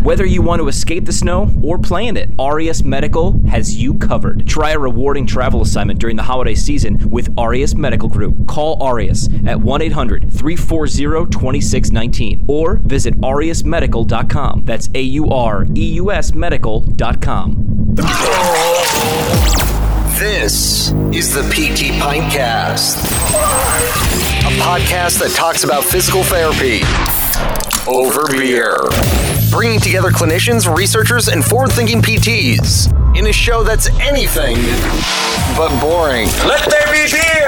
Whether you want to escape the snow or play in it, Aureus Medical has you covered. Try a rewarding travel assignment during the holiday season with Aureus Medical Group. Call Aureus at 1-800-340-2619 or visit aureusmedical.com. That's AUREUS medical.com. This is the PT Pintcast, a podcast that talks about physical therapy over beer, bringing together clinicians, researchers, and forward-thinking PTs in a show that's anything but boring. Let there be beer!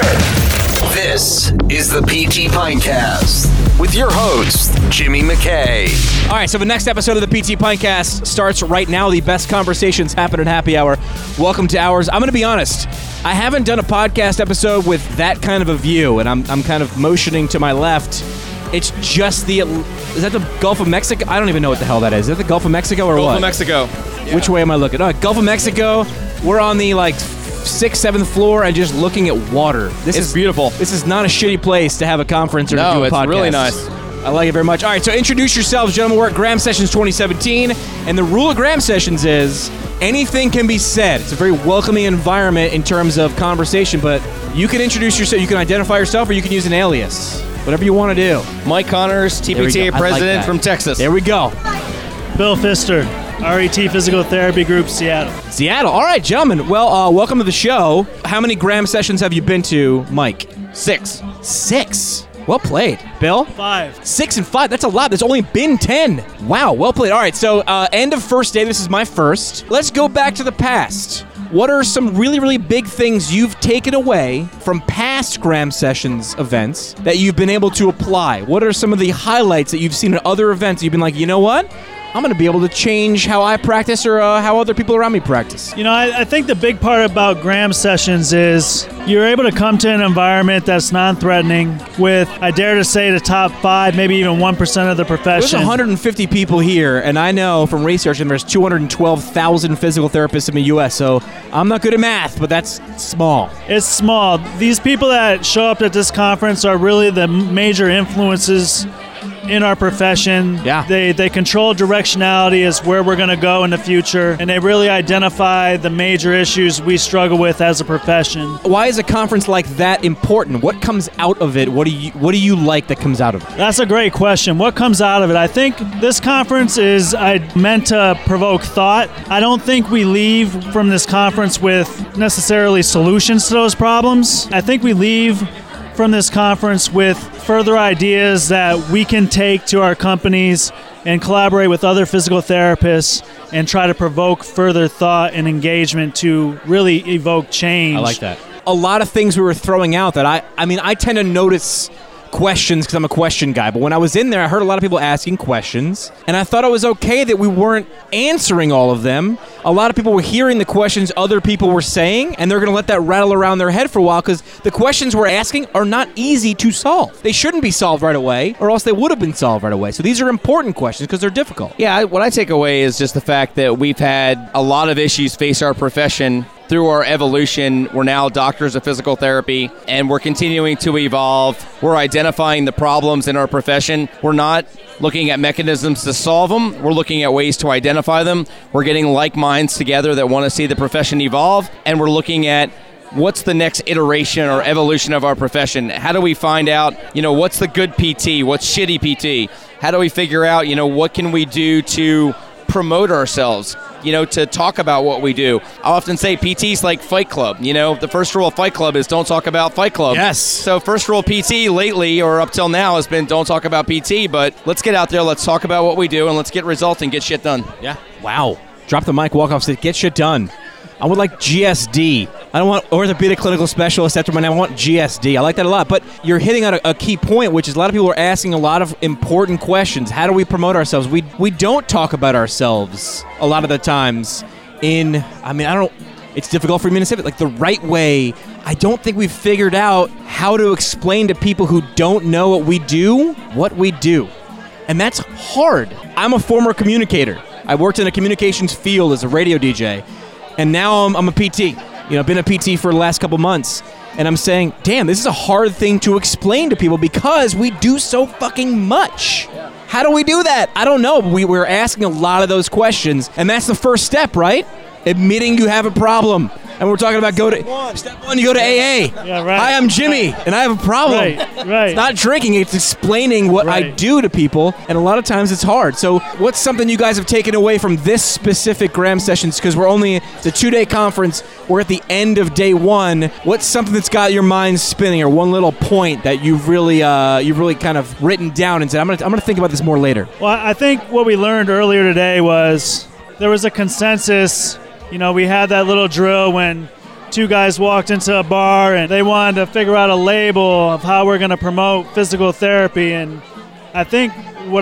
This is the PT Pintcast with your host, Jimmy McKay. All right, so the next episode of the PT Pintcast starts right now. The best conversations happen at happy hour. Welcome to ours. I'm going to be honest. I haven't done a podcast episode with that kind of a view, and I'm kind of motioning to my left. It's just is that the Gulf of Mexico? I don't even know what the hell that is. Is that the Gulf of Mexico or what? Gulf of Mexico. Yeah. Which way am I looking? Oh, Gulf of Mexico. We're on the 6th, 7th floor and just looking at water. This is beautiful. This is not a shitty place to have a conference or to do a podcast. No, it's really nice. I like it very much. All right, so introduce yourselves, gentlemen. We're at Graham Sessions 2017, and the rule of Graham Sessions is anything can be said. It's a very welcoming environment in terms of conversation, but you can introduce yourself, you can identify yourself, or you can use an alias. Whatever you want to do. Mike Connors, TPTA president from Texas. There we go. Bill Pfister, RET Physical Therapy Group, Seattle. Seattle. All right, gentlemen. Well, welcome to the show. How many Graham Sessions have you been to, Mike? 6. 6. Well played. Bill? 5. 6 and 5. That's a lot. There's only been 10. Wow, well played. All right, so end of first day. This is my first. Let's go back to the past. What are some really, really big things you've taken away from past Graham Sessions events that you've been able to apply? What are some of the highlights that you've seen at other events? You've been like, you know what? I'm going to be able to change how I practice or how other people around me practice. You know, I think the big part about Graham Sessions is you're able to come to an environment that's non-threatening with, I dare to say, the top 5, maybe even 1% of the profession. There's 150 people here, and I know from researching there's 212,000 physical therapists in the U.S., so I'm not good at math, but that's small. It's small. These people that show up at this conference are really the major influences in our profession. Yeah. They control directionality as where we're going to go in the future, and they really identify the major issues we struggle with as a profession. Why is a conference like that important? What comes out of it? What do you like that comes out of it? That's a great question. What comes out of it? I think this conference is meant to provoke thought. I don't think we leave from this conference with necessarily solutions to those problems. I think we leave from this conference with further ideas that we can take to our companies and collaborate with other physical therapists and try to provoke further thought and engagement to really evoke change. I like that. A lot of things we were throwing out that I tend to notice questions because I'm a question guy, but when I was in there, I heard a lot of people asking questions, and I thought it was okay that we weren't answering all of them. A lot of people were hearing the questions other people were saying, and they're going to let that rattle around their head for a while because the questions we're asking are not easy to solve. They shouldn't be solved right away, or else they would have been solved right away. So these are important questions because they're difficult. Yeah, what I take away is just the fact that we've had a lot of issues face our profession. Through our evolution, we're now doctors of physical therapy, and we're continuing to evolve. We're identifying the problems in our profession. We're not looking at mechanisms to solve them. We're looking at ways to identify them. We're getting like minds together that want to see the profession evolve, and we're looking at what's the next iteration or evolution of our profession. How do we find out, what's the good PT, what's shitty PT? How do we figure out, what can we do to promote ourselves, to talk about what we do. I often say PT's like Fight Club. The first rule of Fight Club is don't talk about Fight Club. Yes. So first rule of PT lately or up till now has been don't talk about PT, but let's get out there, let's talk about what we do, and let's get results and get shit done. Yeah. Wow. Drop the mic, walk off, say, get shit done. I would like GSD. I don't want orthopedic clinical specialist after my name. I want GSD. I like that a lot. But you're hitting on a key point, which is a lot of people are asking a lot of important questions. How do we promote ourselves? We don't talk about ourselves a lot of the times it's difficult for me to say it. Like the right way, I don't think we've figured out how to explain to people who don't know what we do. And that's hard. I'm a former communicator. I worked in a communications field as a radio DJ. And now I'm a PT. I've been a PT for the last couple months. And I'm saying, damn, this is a hard thing to explain to people because we do so fucking much. How do we do that? I don't know. We're asking a lot of those questions, and that's the first step, right? Admitting you have a problem. And we're talking about step one, you go to AA. Yeah, right. Hi, I'm Jimmy, and I have a problem. Right. It's not drinking, it's explaining what I do to people, and a lot of times it's hard. So what's something you guys have taken away from this specific Graham Sessions? Because it's a 2-day conference. We're at the end of day 1. What's something that's got your mind spinning, or one little point that you've really kind of written down and said, I'm gonna think about this more later? Well, I think what we learned earlier today was there was a consensus. We had that little drill when 2 guys walked into a bar and they wanted to figure out a label of how we're going to promote physical therapy. And I think what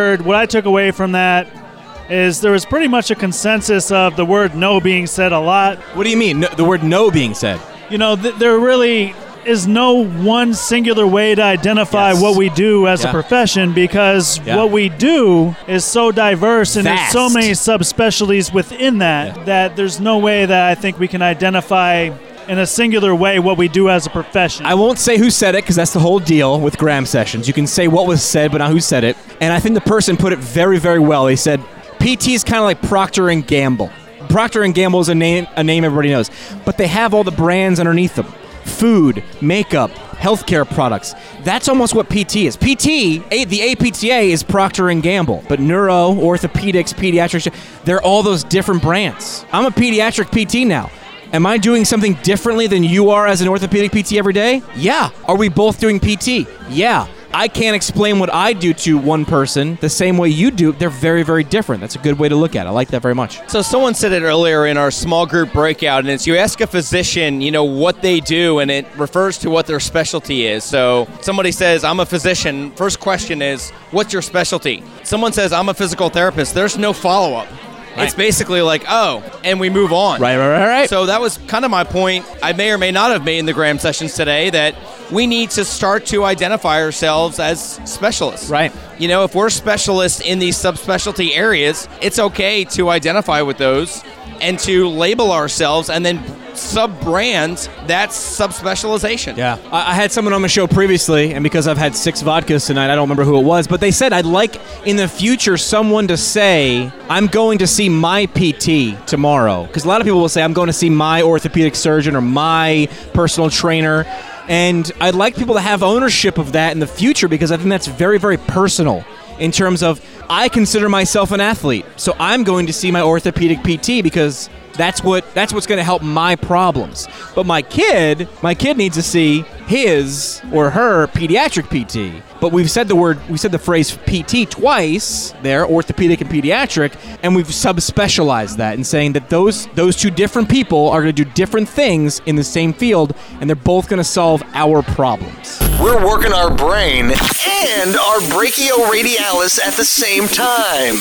I took away from that is there was pretty much a consensus of the word no being said a lot. What do you mean, the word no being said? There really is no one singular way to identify what we do as a profession, because what we do is so diverse and there's so many subspecialties within that there's no way that I think we can identify in a singular way what we do as a profession. I won't say who said it, because that's the whole deal with Graham Sessions. You can say what was said, but not who said it. And I think the person put it very, very well. He said, PT is kind of like Procter & Gamble. Procter & Gamble is a name everybody knows, but they have all the brands underneath them. Food, makeup, healthcare products. That's almost what PT is. The APTA is Procter & Gamble, but neuro, orthopedics, pediatrics, they're all those different brands. I'm a pediatric PT now. Am I doing something differently than you are as an orthopedic PT every day? Yeah. Are we both doing PT? Yeah. I can't explain what I do to one person the same way you do. They're very, very different. That's a good way to look at it. I like that very much. So someone said it earlier in our small group breakout, and it's you ask a physician, what they do, and it refers to what their specialty is. So somebody says, I'm a physician. First question is, what's your specialty? Someone says, I'm a physical therapist. There's no follow-up. Right. It's basically like, and we move on. Right. So that was kind of my point I may or may not have made in the Graham Sessions today, that we need to start to identify ourselves as specialists. Right. If we're specialists in these subspecialty areas, it's okay to identify with those and to label ourselves and then sub-brand that subspecialization. Yeah. I had someone on my show previously, and because I've had 6 vodkas tonight, I don't remember who it was, but they said I'd like in the future someone to say, I'm going to see my PT tomorrow. Because a lot of people will say, I'm going to see my orthopedic surgeon or my personal trainer. And I'd like people to have ownership of that in the future, because I think that's very, very personal in terms of I consider myself an athlete. So I'm going to see my orthopedic PT because that's what's going to help my problems. But my kid needs to see his or her pediatric PT. But we said the phrase PT twice there, orthopedic and pediatric, and we've subspecialized that in saying that those 2 different people are going to do different things in the same field, and they're both going to solve our problems. We're working our brain and our brachioradialis at the same time.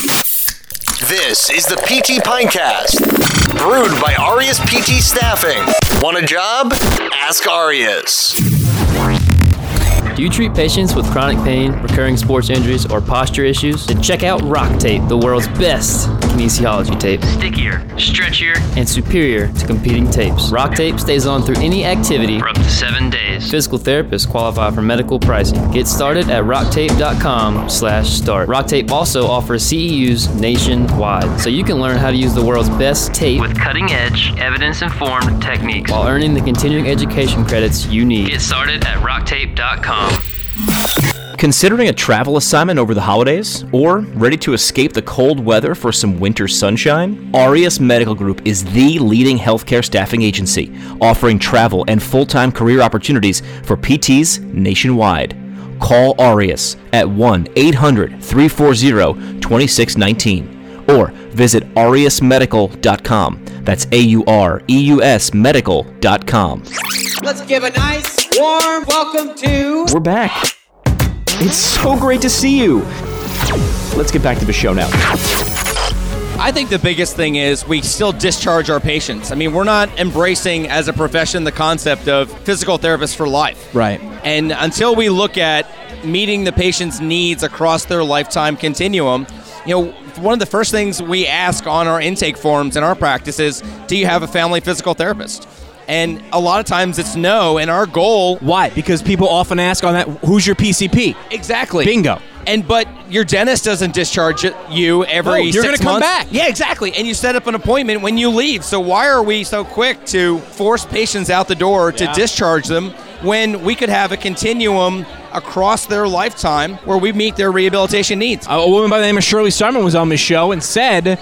This is the PT Pinecast, brewed by Arias PT Staffing. Want a job? Ask Arias. Do you treat patients with chronic pain, recurring sports injuries, or posture issues? Then check out Rock Tape, the world's best kinesiology tape. Stickier, stretchier, and superior to competing tapes. Rock Tape stays on through any activity for up to 7 days. Physical therapists qualify for medical pricing. Get started at rocktape.com/start. Rock Tape also offers CEUs nationwide, so you can learn how to use the world's best tape with cutting-edge, evidence-informed techniques while earning the continuing education credits you need. Get started at rocktape.com. Considering a travel assignment over the holidays? Or ready to escape the cold weather for some winter sunshine? Arias Medical Group is the leading healthcare staffing agency, offering travel and full-time career opportunities for PTs nationwide. Call Arias at 1-800-340-2619 or visit ariasmedical.com. That's AUREUS medical.com. Let's give a nice, warm welcome to... We're back. It's so great to see you. Let's get back to the show now. I think the biggest thing is we still discharge our patients. I mean, we're not embracing as a profession the concept of physical therapists for life. Right. And until we look at meeting the patient's needs across their lifetime continuum, one of the first things we ask on our intake forms in our practice is, do you have a family physical therapist? And a lot of times it's no, and our goal... Why? Because people often ask on that, who's your PCP? Exactly. Bingo. But your dentist doesn't discharge you every 6 months. You're going to come back. Yeah, exactly. And you set up an appointment when you leave. So why are we so quick to force patients out the door to discharge them when we could have a continuum across their lifetime where we meet their rehabilitation needs? A woman by the name of Shirley Simon was on this show and said,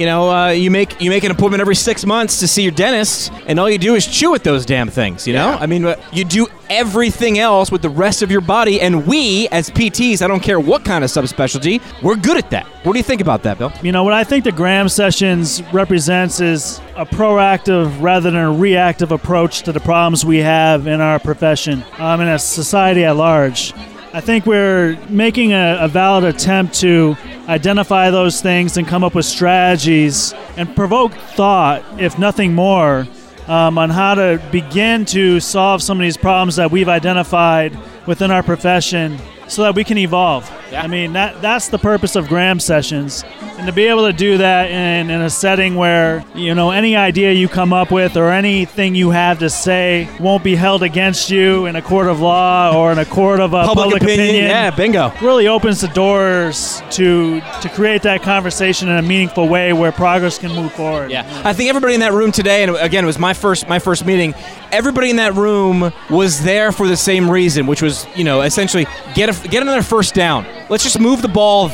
you make an appointment every 6 months to see your dentist, and all you do is chew at those damn things, you know? Yeah. I mean, you do everything else with the rest of your body, and we, as PTs, I don't care what kind of subspecialty, we're good at that. What do you think about that, Bill? What I think the Graham Sessions represents is a proactive rather than a reactive approach to the problems we have in our profession and as society at large. I think we're making a valid attempt to identify those things and come up with strategies and provoke thought, if nothing more, on how to begin to solve some of these problems that we've identified within our profession so that we can evolve. Yeah. That's the purpose of Graham Sessions. And to be able to do that in a setting where, any idea you come up with or anything you have to say won't be held against you in a court of law or in a court of public opinion. Yeah, bingo. Really opens the doors to create that conversation in a meaningful way where progress can move forward. Yeah. I think everybody in that room today, and again, it was my first meeting, everybody in that room was there for the same reason, which was, essentially get another first down. Let's just move the ball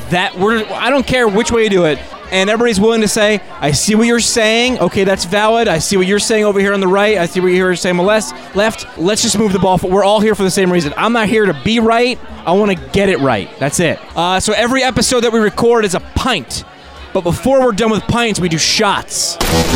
I don't care which way you do it. And everybody's willing to say, I see what you're saying. Okay, that's valid. I see what you're saying over here on the right. I see what you're saying on the left. Let's just move the ball. We're all here for the same reason. I'm not here to be right. I want to get it right. That's it. So every episode that we record is a pint. But before we're done with pints, we do shots.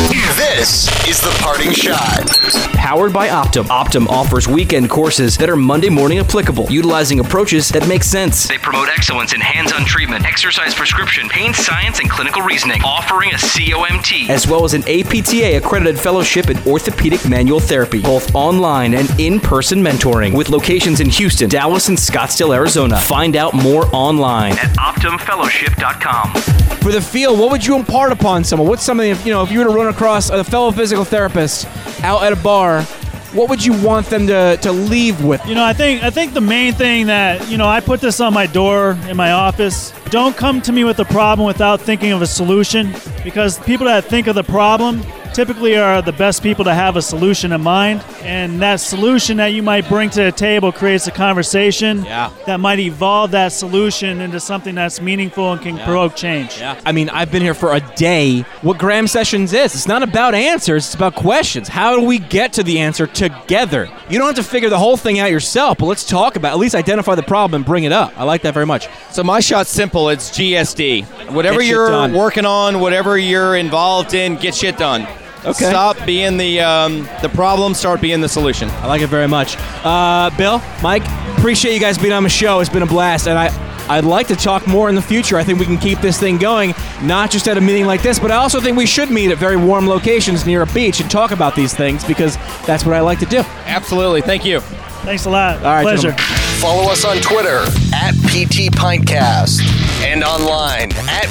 This is the parting shot. Powered by Optum. Optum offers weekend courses that are Monday morning applicable, utilizing approaches that make sense. They promote excellence in hands-on treatment, exercise prescription, pain science, and clinical reasoning, offering a COMT, as well as an APTA accredited fellowship in orthopedic manual therapy, both online and in-person mentoring, with locations in Houston, Dallas, and Scottsdale, Arizona. Find out more online at OptumFellowship.com. For the field, what would you impart upon someone? What's something, if you were to run across a fellow physical therapist out at a bar, what would you want them to leave with? I think the main thing that, I put this on my door in my office. Don't come to me with a problem without thinking of a solution, because people that think of the problem typically are the best people to have a solution in mind, and that solution that you might bring to the table creates a conversation that might evolve that solution into something that's meaningful and can provoke change. Yeah. I've been here for a day. What Graham Sessions is, it's not about answers, it's about questions. How do we get to the answer together? You don't have to figure the whole thing out yourself, but let's talk about it. At least identify the problem and bring it up. I like that very much. So my shot's simple. It's GSD. Whatever you're working on, whatever you're involved in, get shit done. Okay. Stop being the problem, start being the solution. I like it very much. Bill, Mike, appreciate you guys being on the show. It's been a blast, and I'd like to talk more in the future. I think we can keep this thing going, not just at a meeting like this, but I also think we should meet at very warm locations near a beach and talk about these things, because that's what I like to do. Absolutely. Thank you. Thanks a lot. All right, pleasure. Gentlemen. Follow us on Twitter at PT Pintcast and online at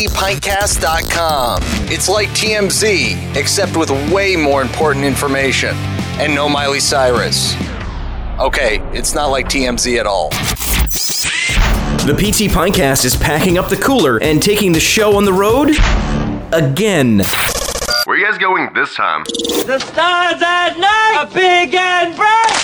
PTPintcast.com. It's like TMZ, except with way more important information. And no Miley Cyrus. Okay, it's not like TMZ at all. The PT Pintcast is packing up the cooler and taking the show on the road again. Where are you guys going this time? The stars at night are big and bright.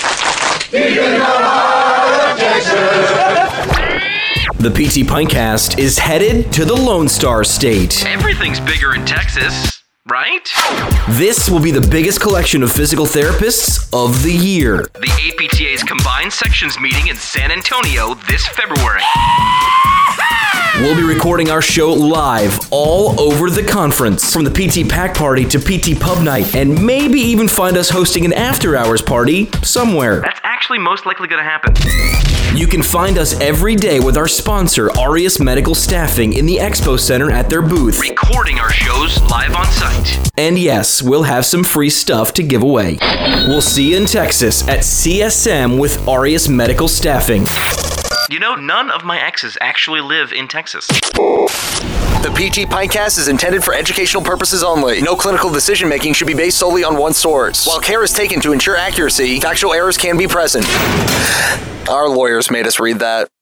The PT Pintcast is headed to the Lone Star State. Everything's bigger in Texas, right? This will be the biggest collection of physical therapists of the year. The APTA's combined sections meeting in San Antonio this February. We'll be recording our show live all over the conference, from the PT Pack Party to PT Pub Night, and maybe even find us hosting an after-hours party somewhere. That's actually most likely going to happen. You can find us every day with our sponsor, Aureus Medical Staffing, in the Expo Center at their booth. Recording our shows live on site. And yes, we'll have some free stuff to give away. We'll see you in Texas at CSM with Aureus Medical Staffing. You know, none of my exes actually live in Texas. The PT Pintcast is intended for educational purposes only. No clinical decision-making should be based solely on one source. While care is taken to ensure accuracy, factual errors can be present. Our lawyers made us read that.